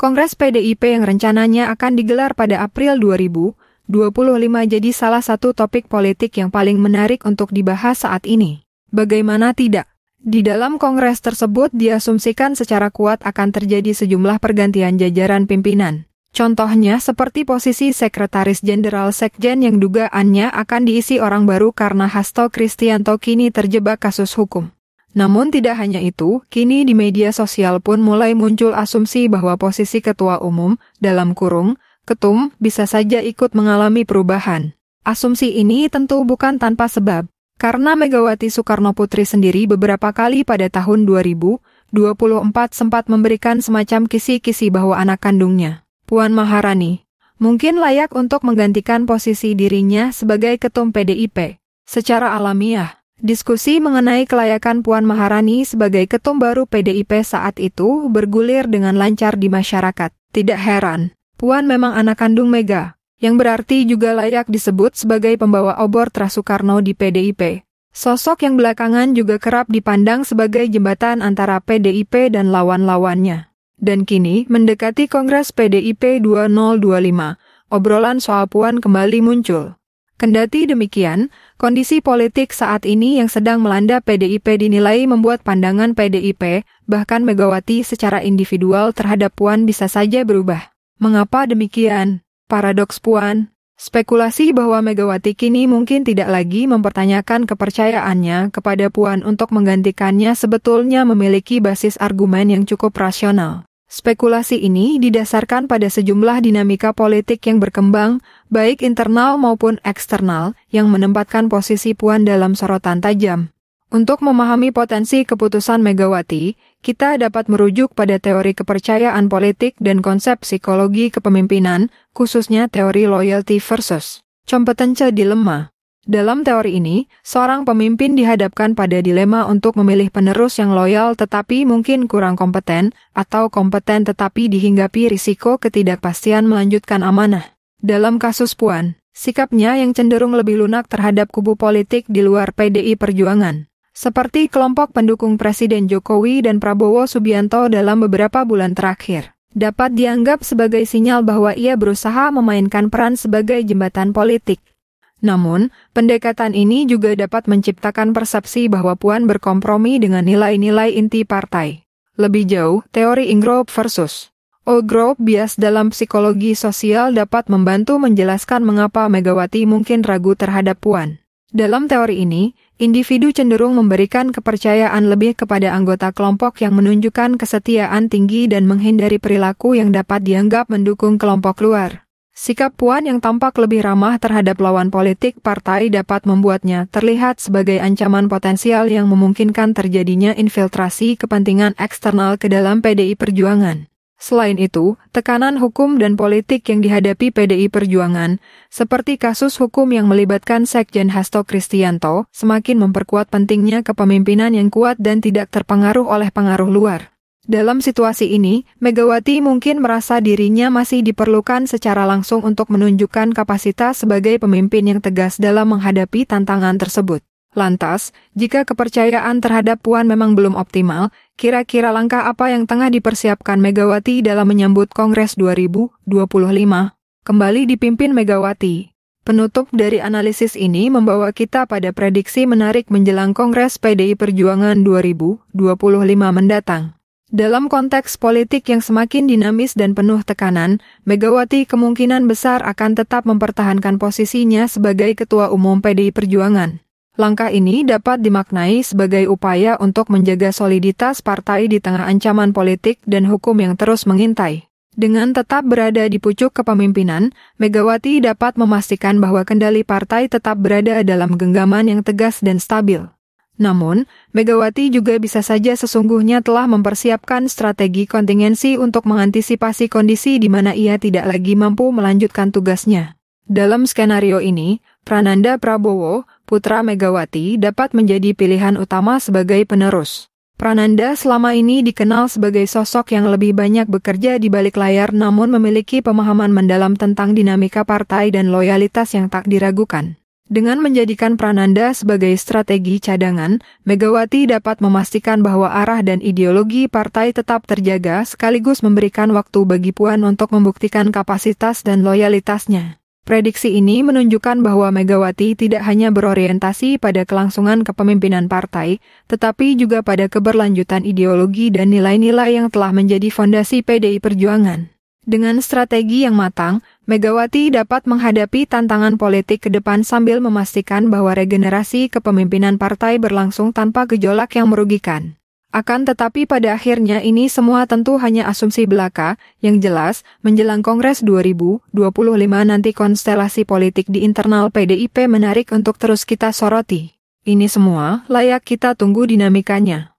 Kongres PDIP yang rencananya akan digelar pada April 2025 jadi salah satu topik politik yang paling menarik untuk dibahas saat ini. Bagaimana tidak? Di dalam kongres tersebut diasumsikan secara kuat akan terjadi sejumlah pergantian jajaran pimpinan. Contohnya seperti posisi Sekretaris Jenderal Sekjen yang dugaannya akan diisi orang baru karena Hasto Kristianto kini terjebak kasus hukum. Namun tidak hanya itu, kini di media sosial pun mulai muncul asumsi bahwa posisi Ketua Umum, dalam kurung, Ketum, bisa saja ikut mengalami perubahan. Asumsi ini tentu bukan tanpa sebab. Karena Megawati Soekarnoputri sendiri beberapa kali pada tahun 2024 sempat memberikan semacam kisi-kisi bahwa anak kandungnya, Puan Maharani, mungkin layak untuk menggantikan posisi dirinya sebagai ketum PDIP. Secara alamiah, diskusi mengenai kelayakan Puan Maharani sebagai ketum baru PDIP saat itu bergulir dengan lancar di masyarakat. Tidak heran, Puan memang anak kandung Mega, yang berarti juga layak disebut sebagai pembawa obor Tras Soekarno di PDIP. Sosok yang belakangan juga kerap dipandang sebagai jembatan antara PDIP dan lawan-lawannya. Dan kini, mendekati Kongres PDIP 2025, obrolan soal Puan kembali muncul. Kendati demikian, kondisi politik saat ini yang sedang melanda PDIP dinilai membuat pandangan PDIP, bahkan Megawati secara individual terhadap Puan bisa saja berubah. Mengapa demikian? Paradoks Puan, spekulasi bahwa Megawati kini mungkin tidak lagi mempertanyakan kepercayaannya kepada Puan untuk menggantikannya sebetulnya memiliki basis argumen yang cukup rasional. Spekulasi ini didasarkan pada sejumlah dinamika politik yang berkembang, baik internal maupun eksternal, yang menempatkan posisi Puan dalam sorotan tajam. Untuk memahami potensi keputusan Megawati, kita dapat merujuk pada teori kepercayaan politik dan konsep psikologi kepemimpinan, khususnya teori loyalty versus competency dilemma. Dalam teori ini, seorang pemimpin dihadapkan pada dilema untuk memilih penerus yang loyal tetapi mungkin kurang kompeten, atau kompeten tetapi dihinggapi risiko ketidakpastian melanjutkan amanah. Dalam kasus Puan, sikapnya yang cenderung lebih lunak terhadap kubu politik di luar PDI Perjuangan. Seperti kelompok pendukung Presiden Jokowi dan Prabowo Subianto dalam beberapa bulan terakhir, dapat dianggap sebagai sinyal bahwa ia berusaha memainkan peran sebagai jembatan politik. Namun, pendekatan ini juga dapat menciptakan persepsi bahwa Puan berkompromi dengan nilai-nilai inti partai. Lebih jauh, teori Ingrove versus Allgrove bias dalam psikologi sosial dapat membantu menjelaskan mengapa Megawati mungkin ragu terhadap Puan. Dalam teori ini, individu cenderung memberikan kepercayaan lebih kepada anggota kelompok yang menunjukkan kesetiaan tinggi dan menghindari perilaku yang dapat dianggap mendukung kelompok luar. Sikap Puan yang tampak lebih ramah terhadap lawan politik partai dapat membuatnya terlihat sebagai ancaman potensial yang memungkinkan terjadinya infiltrasi kepentingan eksternal ke dalam PDI Perjuangan. Selain itu, tekanan hukum dan politik yang dihadapi PDI Perjuangan, seperti kasus hukum yang melibatkan Sekjen Hasto Kristianto, semakin memperkuat pentingnya kepemimpinan yang kuat dan tidak terpengaruh oleh pengaruh luar. Dalam situasi ini, Megawati mungkin merasa dirinya masih diperlukan secara langsung untuk menunjukkan kapasitas sebagai pemimpin yang tegas dalam menghadapi tantangan tersebut. Lantas, jika kepercayaan terhadap Puan memang belum optimal, kira-kira langkah apa yang tengah dipersiapkan Megawati dalam menyambut Kongres 2025? Kembali dipimpin Megawati. Penutup dari analisis ini membawa kita pada prediksi menarik menjelang Kongres PDI Perjuangan 2025 mendatang. Dalam konteks politik yang semakin dinamis dan penuh tekanan, Megawati kemungkinan besar akan tetap mempertahankan posisinya sebagai Ketua Umum PDI Perjuangan. Langkah ini dapat dimaknai sebagai upaya untuk menjaga soliditas partai di tengah ancaman politik dan hukum yang terus mengintai. Dengan tetap berada di pucuk kepemimpinan, Megawati dapat memastikan bahwa kendali partai tetap berada dalam genggaman yang tegas dan stabil. Namun, Megawati juga bisa saja sesungguhnya telah mempersiapkan strategi kontingensi untuk mengantisipasi kondisi di mana ia tidak lagi mampu melanjutkan tugasnya. Dalam skenario ini, Prananda Prabowo, putra Megawati, dapat menjadi pilihan utama sebagai penerus. Prananda selama ini dikenal sebagai sosok yang lebih banyak bekerja di balik layar namun memiliki pemahaman mendalam tentang dinamika partai dan loyalitas yang tak diragukan. Dengan menjadikan Prananda sebagai strategi cadangan, Megawati dapat memastikan bahwa arah dan ideologi partai tetap terjaga sekaligus memberikan waktu bagi Puan untuk membuktikan kapasitas dan loyalitasnya. Prediksi ini menunjukkan bahwa Megawati tidak hanya berorientasi pada kelangsungan kepemimpinan partai, tetapi juga pada keberlanjutan ideologi dan nilai-nilai yang telah menjadi fondasi PDI Perjuangan. Dengan strategi yang matang, Megawati dapat menghadapi tantangan politik ke depan sambil memastikan bahwa regenerasi kepemimpinan partai berlangsung tanpa gejolak yang merugikan. Akan tetapi pada akhirnya ini semua tentu hanya asumsi belaka, yang jelas, menjelang Kongres 2025 nanti konstelasi politik di internal PDIP menarik untuk terus kita soroti. Ini semua layak kita tunggu dinamikanya.